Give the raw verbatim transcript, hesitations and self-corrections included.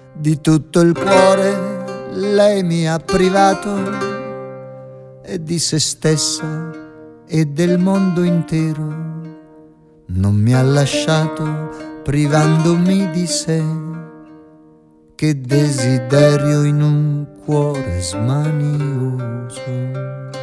di tutto il cuore lei mi ha privato, e di se stessa e del mondo intero non mi ha lasciato, privandomi di sé. Che desiderio in un cuore smanioso.